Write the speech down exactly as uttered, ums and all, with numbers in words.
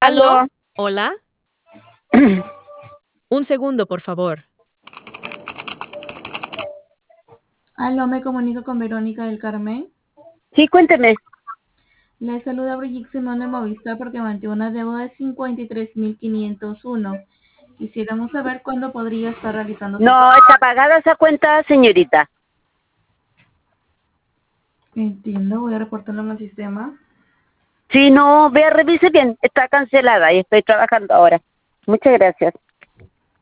¿Aló? ¿Aló? ¿Hola? Un segundo, por favor. Aló, me comunico con Verónica del Carmen. Sí, cuénteme. Le saluda Brigitte Simón de Movistar porque mantuvo una deuda de cincuenta y tres mil quinientos uno. Quisiéramos saber cuándo podría estar realizando su No, pago. está pagada esa cuenta, señorita. Entiendo, voy a reportarlo en el sistema. Sí, no, vea, revise bien. Está cancelada y estoy trabajando ahora. Muchas gracias.